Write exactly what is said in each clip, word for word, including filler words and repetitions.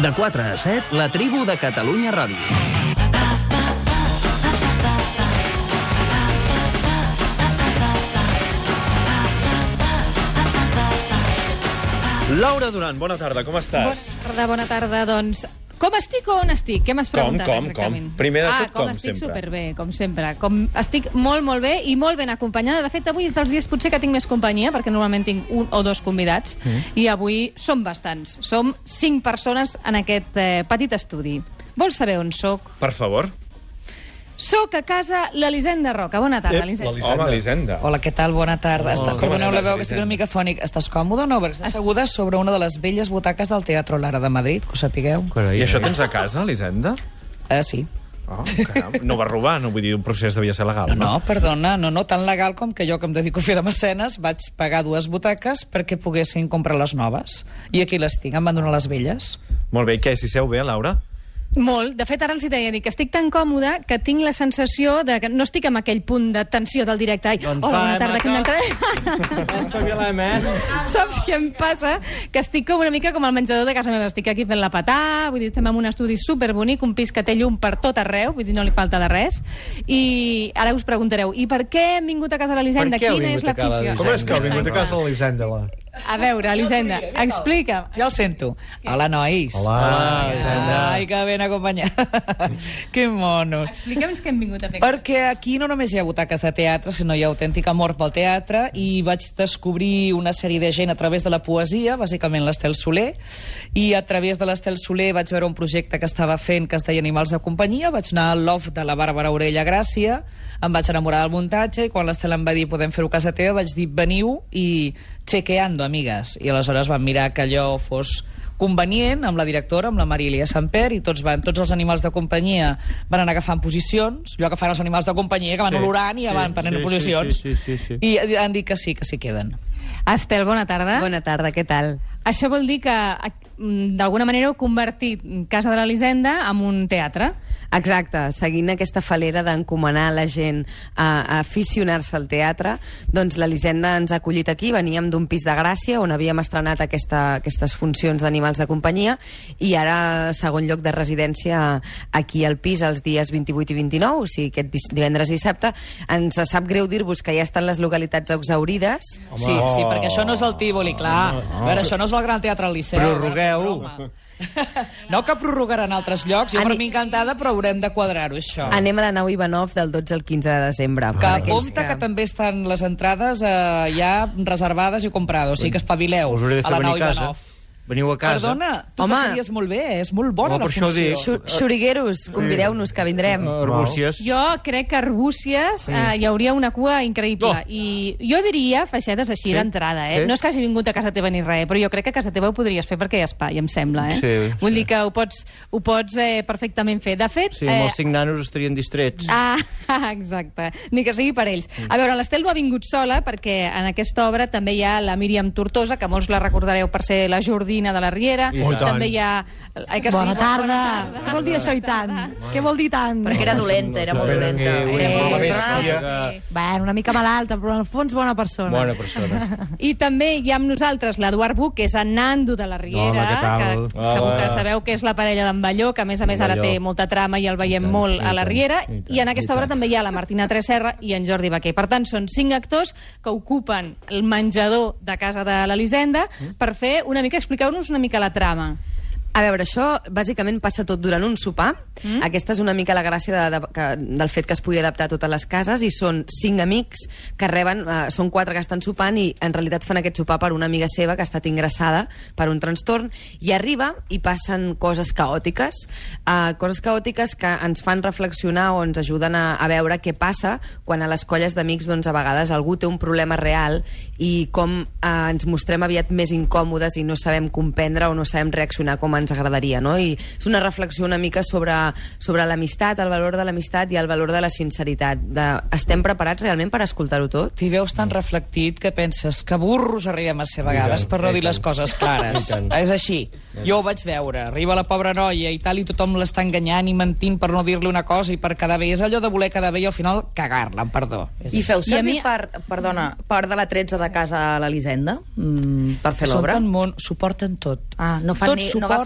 De quatre a set, la tribu de Catalunya Ràdio. Laura Duran, bona tarda, com estàs? Bona tarda, bona tarda, doncs... Com estic o on estic? Què m'has preguntat com, exactament? Com, Primer de tot, ah, com, com estic sempre. superbé, com sempre. Com estic molt, molt bé i molt ben acompanyada. De fet, avui és dels dies potser que tinc més companyia, perquè normalment tinc un o dos convidats, mm. i avui som bastants. Som cinc persones en aquest eh, petit estudi. Vols saber on sóc? Per favor. Soc a casa l'Elisenda Roca. Bona tarda, Elisenda. Home, Elisenda. Hola, què tal? Bona tarda. Oh, Està, com perdoneu la estàs, veu, que estic Elisenda? una mica fònic. Estàs còmode o no? Perquè estàs asseguda sobre una de les velles butaques del Teatre Lara de Madrid, que ho sapigueu. I això tens a casa, Elisenda? Eh, sí. Oh, caram. No vas robar, no vull dir, un procés devia ser legal, No, no? no, perdona, no, no tan legal com que jo, que em dedico a fer de mecenes, vaig pagar dues butaques perquè poguessin comprar les noves. I aquí les tinc, em van donar les velles. Molt bé, i què, si seu bé, Laura? Molt. De fet, ara els hi deia dir que estic tan còmoda que tinc la sensació de que no estic en aquell punt de tensió del directe. Ai, Doncs hola, va, bona tarda, que m'entraré. Espavilem, eh? Saps què em passa? Que estic com una mica com al menjador de casa meva. Estic aquí fent la patà, vull dir, estem en un estudi superbonic, un pis que té llum per tot arreu, vull dir, no li falta de res. I ara us preguntareu, i per què hem vingut a casa de l'Elisenda? Quina és l'afició? Com és que heu vingut a casa de l'Elisenda? A veure, Elisenda, explica'm. Ja el sento. Hola, nois. Hola. Elisenda. Ai, que ben acompanyat. Que mono. Explica'ns què hem vingut a fer. Perquè aquí no només hi ha butaques de teatre, sinó hi ha autèntic amor pel teatre, i vaig descobrir una sèrie de gent a través de la poesia, bàsicament l'Estel Soler, i a través de l'Estel Soler vaig veure un projecte que estava fent que es deia Animals de companyia, vaig anar al loft de la Bàrbara Orella Gràcia, em vaig enamorar del muntatge, i quan l'Estel em va dir podem fer-ho a casa teva, vaig dir veniu i chequeando, amigues. I aleshores vam mirar que allò fos convenient, amb la directora, amb la Marília Samper, i tots van, tots els animals de companyia van anar agafant posicions, allò que fan els animals de companyia, que van Sí, olorant i ja sí, van prenent sí, posicions. sí, sí, sí, sí. I han dit que sí, que s'hi queden. Estel, bona tarda. Bona tarda, què tal? Això vol dir que, mm, d'alguna manera, heu convertit Casa de l'Elisenda en un teatre? Exacte, seguint aquesta falera d'encomanar la gent a, a aficionar-se al teatre, doncs l'Elisenda ens ha acollit aquí, veníem d'un pis de Gràcia on havíem estrenat aquesta, aquestes funcions d'animals de companyia, i ara segon lloc de residència aquí al pis els dies vint-i-vuit i vint-i-nou, o sigui, aquest divendres i dissabte. Ens sap greu dir-vos que ja estan les localitats exhaurides. Home. Sí, sí, perquè això no és el Tívoli, clar. No, no. A veure, això no és el Gran Teatre al Liceu. Prorrogueu. No que prorrogaran altres llocs, jo Ani- per mi encantada, però haurem de quadrar-ho, això. Anem a la nau Ivanov del dotze al quinze de desembre. Que Per aquells compte que també estan les entrades eh, ja reservades i comprades, o sigui que espavileu Us hauré de a fer la nau venir a casa. Ivanov. Veniu a casa. Perdona, tu Home. passaries molt bé, és molt bona Home, la per això ho funció. dic. Xu- Xurigueros, convideu-nos, que vindrem. Arbúcies. Jo crec que Arbúcies eh, hi hauria una cua increïble. Oh. I jo diria, Feixedes, així Sí. d'entrada, eh? Sí. No és que hagi vingut a casa teva ni res, però jo crec que a casa teva ho podries fer perquè hi ha espai, em sembla, eh? Sí, Vull sí. dir que ho pots, ho pots eh, perfectament fer. De fet... Sí, amb els cinc nanos estarien distrets. Ah, exacte. Ni que sigui per ells. A veure, l'Estel no ha vingut sola perquè en aquesta obra també hi ha la Míriam Tortosa, que molts la recordareu per ser la Jordina de la Riera. I tant. També hi ha... Eh, que sí? Bona tarda. Què vol dir això i tant? Què vol dir tant? Perquè era dolenta, era molt dolenta. Sí, Sí, una però- bèstia. sí. Bueno, una mica malalta, però en el fons bona persona. Bona persona. I també hi ha amb nosaltres l'Eduard Buch, que és en Nando de la Riera, Hola, què tal? que Hola. segur que sabeu que és la parella d'en Balló, que a més a més ara Balló. té molta trama i el veiem I tant, molt i a la tant, Riera. i tant, I en aquesta i obra tant. també hi ha la Martina Tresserra i en Jordi Baquer. Per tant, són cinc actors que ocupen el menjador de casa de l'Elisenda per fer una mica, expliqueu-nos una mica la trama. A veure, això bàsicament passa tot durant un sopar. Mm. Aquesta és una mica la gràcia de, de, que, del fet que es pugui adaptar a totes les cases, i són cinc amics que reben, eh, són quatre que estan sopant i en realitat fan aquest sopar per una amiga seva que ha estat ingressada per un trastorn, i arriba i passen coses caòtiques, eh, coses caòtiques que ens fan reflexionar o ens ajuden a, a veure què passa quan a les colles d'amics doncs, a vegades algú té un problema real i com eh, ens mostrem aviat més incòmodes i no sabem comprendre o no sabem reaccionar com ens agradaria, no? I és una reflexió una mica sobre, sobre l'amistat, el valor de l'amistat i el valor de la sinceritat. De, estem preparats realment per escoltar-ho tot? T'hi veus tan reflectit que penses que burros arribem a ser a vegades per no dir les coses clares. És així. Jo ho vaig veure. Arriba la pobra noia i tal, i tothom l'està enganyant i mentint per no dir-li una cosa i per quedar bé. És allò de voler quedar bé i al final cagar-la, amb perdó. I feu I a servir mi- per, perdona, part de la tretze de casa a l'Elisenda mm, per fer Són l'obra? tan mon... S'ho porten tot. Ah, no fan, Tot ni, s'ho no agafen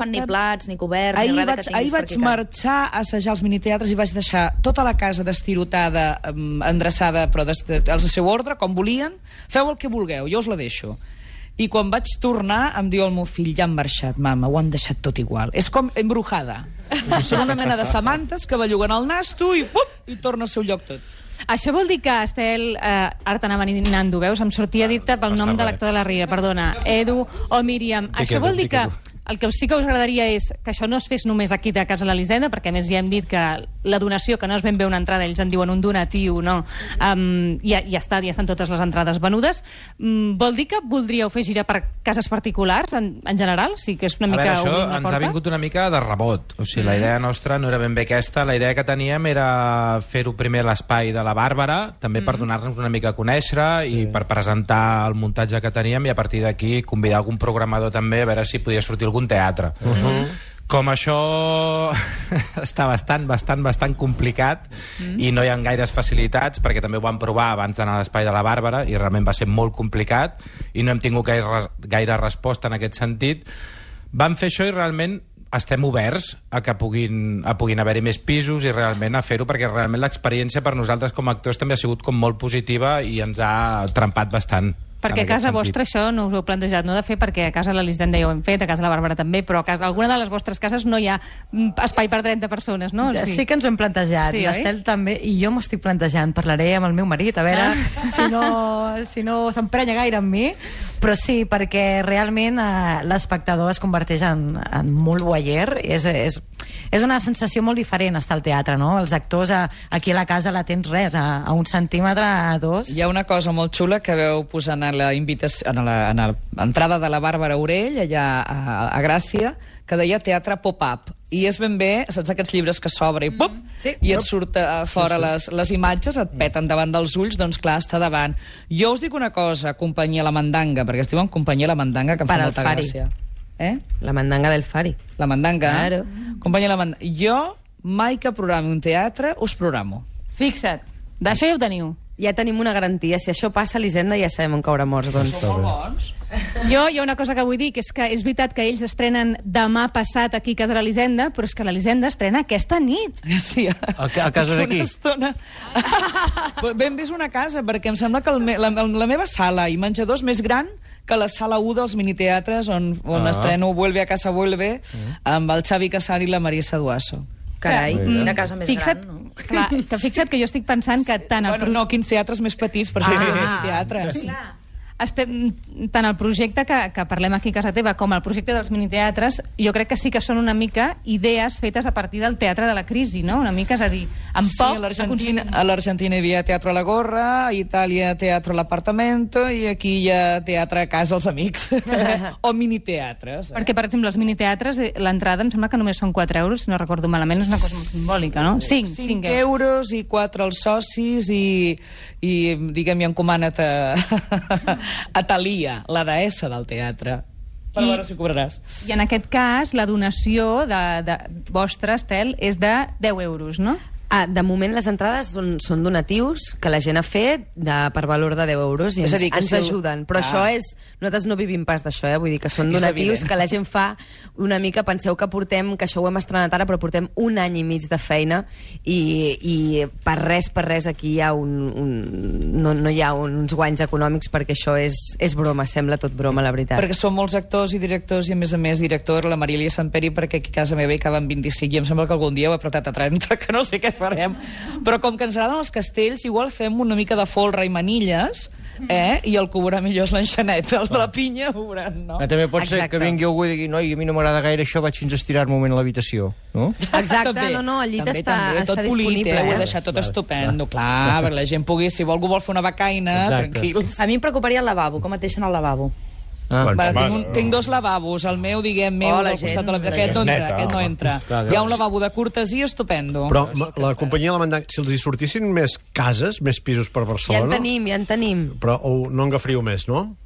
ni plats, ni coberts, ahir ni res vaig, que tinguis ahir per vaig aquí. marxar a assajar els miniteatres i vaig deixar tota la casa destirotada, um, endreçada, però des, al seu ordre, com volien. Feu el que vulgueu, jo us la deixo. I quan vaig tornar, em diu el meu fill, ja han marxat, mama, ho han deixat tot igual. És com embrujada. Són una mena de samantes que belluguen el nas, tu, i, pup, i torna al seu lloc tot. Això vol dir que, Estel, eh, ara t'anava ninando, veus? Em sortia dit-te pel nom de l'actor de la Ria, perdona, Edu o Míriam. Això vol dir que el que sí que us agradaria és que això no es fes només aquí de casa de l'Elisenda, perquè a més ja hem dit que la donació, que no és ben bé una entrada, ells en diuen un donatiu, no? Um, ja, ja, està, ja estan totes les entrades venudes. Um, vol dir que voldríeu fer gira per cases particulars, en, en general? Sí que és una A mica veure, això obrir una ens porta? ha vingut una mica de rebot. O sigui, mm. la idea nostra no era ben bé aquesta. La idea que teníem era fer-ho primer a l'espai de la Bàrbara, també mm. per donar-nos una mica a conèixer sí. i per presentar el muntatge que teníem, i a partir d'aquí convidar algun programador també a veure si podia sortir algun teatre. Uh -huh. Com això està bastant, bastant, bastant complicat mm. i no hi ha gaires facilitats, perquè també ho vam provar abans d'anar a l'espai de la Bàrbara i realment va ser molt complicat i no hem tingut gaire, gaire resposta en aquest sentit. Vam fer això i realment estem oberts a que puguin, a puguin haver-hi més pisos i realment a fer-ho, perquè realment l'experiència per nosaltres com a actors també ha sigut com molt positiva i ens ha trempat bastant. Perquè a casa vostra això no us ho heu plantejat, no de fer, perquè a casa de l'Elisenda ja ho hem fet, a casa de la Bàrbara també, però a casa, alguna de les vostres cases no hi ha espai per trenta persones, no? Sí, sí que ens ho hem plantejat, sí, l'Estel també, i jo m'ho estic plantejant, parlaré amb el meu marit, a veure ah. si no, si no s'emprenya gaire amb mi, però sí, perquè realment eh, l'espectador es converteix en, en molt voyeur, és, és, és una sensació molt diferent estar al teatre, no? Els actors a, aquí a la casa la tens res, a, a un centímetre, a dos. Hi ha una cosa molt xula que veu posant a la invitació, en la, en l'entrada de la Bàrbara Orell, allà a, a Gràcia, que deia teatre pop-up. I és ben bé, saps aquests llibres que s'obre i pop, sí. i et surt a fora sí, sí. Les, les imatges, et peten davant dels ulls, doncs clar, està davant. Jo us dic una cosa, companyia La Mandanga, perquè es diuen companyia La Mandanga, que em fa Per al molta Fari. gràcia. Eh? La mandanga del Fari. La Mandanga. Claro. Companyia La Mandanga. Jo, mai que programi un teatre, us programo. Fixa't, d'això ja ho teniu. Ja tenim una garantia. Si això passa a l'Hisenda ja sabem on caurà morts, doncs. Són molt bons. Jo hi ha una cosa que vull dir, que és que és veritat que ells estrenen demà passat aquí a casa de l'Elisenda, però és que l'Elisenda estrena aquesta nit. Sí, a, A, a casa d'aquí? Una estona. Ben bé és una casa, perquè em sembla que el me, la, la meva sala i menjador és més gran que la sala u dels miniteatres on, on Ah. estreno Vuelve a casa, vuelve, amb el Xavi Casal i la Marisa Duasso. Carai, Que, una mm, casa més fixa't, gran, no? Clar, que fixa't que jo estic pensant que tant el... Bueno, no, quins teatres més petits, per això Ah. es diuen miniteatres. Clar. Estem, tant el projecte que, que parlem aquí a casa teva com el projecte dels miniteatres, jo crec que sí que són una mica idees fetes a partir del teatre de la crisi, no? Una mica, és a dir, amb Sí, poc... a l'Argentina aconseguim- a l'Argentina hi havia Teatro La Gorra, a Itàlia Teatro L'Appartamento i aquí hi ha Teatre a casa als amics. O miniteatres. Eh? Perquè, per exemple, els miniteatres, eh, l'entrada em sembla que només són quatre euros, si no recordo malament, és una cosa molt simbòlica, no? cinc, cinc euros i quatre els socis i, i diguem, i encomana't a, a Thalia, la deessa del teatre. Per I- veure si cobraràs. I en aquest cas, la donació de, de vostra, Estel, és de deu euros, no? Ah, de moment les entrades són, són donatius que la gent ha fet de, per valor de deu euros i És ens, a dir, que ens si el- ajuden. Però Ah. això és... Nosaltres no vivim pas d'això, eh? Vull dir que són És donatius evident. que la gent fa una mica... Penseu que portem, que això ho hem estrenat ara, però portem un any i mig de feina i, i per res, per res aquí hi ha un... un no, no hi ha uns guanys econòmics perquè això és, és broma, sembla tot broma, la veritat. Perquè són molts actors i directors i, a més a més, director, la Marília Santperi, perquè aquí a casa meva hi caben vint-i-cinc i em sembla que algun dia ho he apretat a trenta, que no sé què farem. Però com que ens agraden els castells, igual fem una mica de folre i manilles, eh? I el que veurà millor és l'enxanet. Els de la pinya ho veuran, no? Ah, també pot ser Exacte. que vingui algú i digui noi, a mi no m'agrada gaire això, vaig fins a estirar-me un moment a l'habitació, no? Exacte, També, no, no, el llit també, està, també, està tot polit, disponible. eh? Ho he Eh? deixat tot estupendo, clar, perquè la gent pugui, si algú vol fer una becaina, Exacte. tranquils. A mi em preocuparia el lavabo, com et deixen al lavabo. Ah. Bueno, Va, home, tinc, un, tinc dos lavabos, el meu, diguem, meu, Oh, la al costat gent, de la... la Aquest gent. no entra, Neta, aquest no home. entra. Clar, clar. Hi ha un lavabo de cortesia estupendo. Però ma- la companyia La Mandanga, si els hi sortissin més cases, més pisos per Ja Barcelona... en tenim, ja en tenim. Però oh, no en agafriu més, no?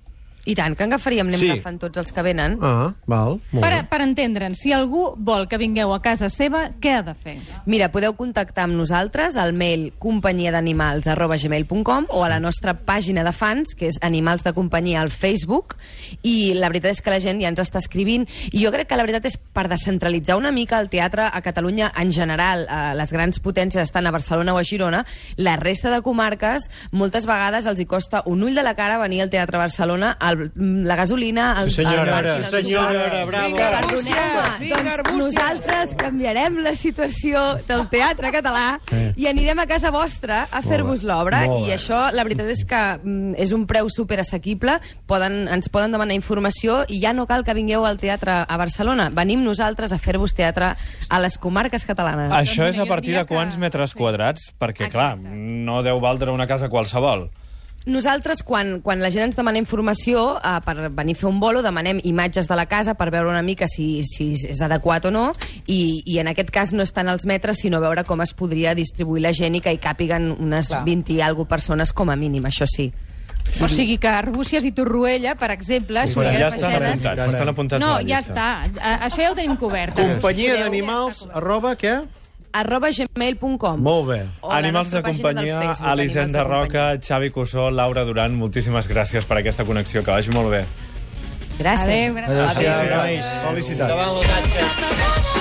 I tant, que agafaríem, anem Sí. agafant tots els que venen. Ah, val, molt Per, bé. per entendre'n, si algú vol que vingueu a casa seva, què ha de fer? Mira, podeu contactar amb nosaltres al mail companyiadanimals arroba gmail punt com o a la nostra pàgina de fans, que és Animals de Companyia al Facebook, i la veritat és que la gent ja ens està escrivint, i jo crec que la veritat és per descentralitzar una mica el teatre a Catalunya en general. Eh, les grans potències estan a Barcelona o a Girona, la resta de comarques moltes vegades els hi costa un ull de la cara venir al Teatre Barcelona, el, la gasolina... El, Sí, senyora, el, sí, senyora, bravo. Perdoneu-me, doncs nosaltres canviarem la situació del teatre català i anirem a casa vostra a fer-vos l'obra, i això la veritat és que mm, és un preu superassequible, poden, ens poden demanar informació i ja no cal que vingueu al teatre a Barcelona, venim nosaltres a fer-vos teatre a les comarques catalanes. Això és mira, a jo partir diria de quants que- metres sí. quadrats? Perquè, clar, Exacte. no deu valdre una casa qualsevol. Nosaltres, quan, quan la gent ens demana informació eh, per venir a fer un bolo, demanem imatges de la casa per veure una mica si, si és adequat o no, i, i en aquest cas no és tant els metres, sinó veure com es podria distribuir la gent i que hi càpiguen unes Clar. vint i alguna persones com a mínim, això sí. O sigui que Arbúcies i Torroella, per exemple, Bueno, Soriguera ja de estan Baixedes... apuntats, estan apuntats No, a la ja llista. està. A- Això ja ho tenim cobert. Companyia Podeu- d'animals, arroba, què? arroba gmail punt com. Molt bé. O la Animals nostra de pàgina del companyia, Facebook, Elisenda Animals de Roca, Xavi Cussó, Laura Duran, moltíssimes gràcies per aquesta connexió, que vagi molt bé. Gràcies. Adéu, gràcies. Adéu, Felicitats. Davant la tatxa.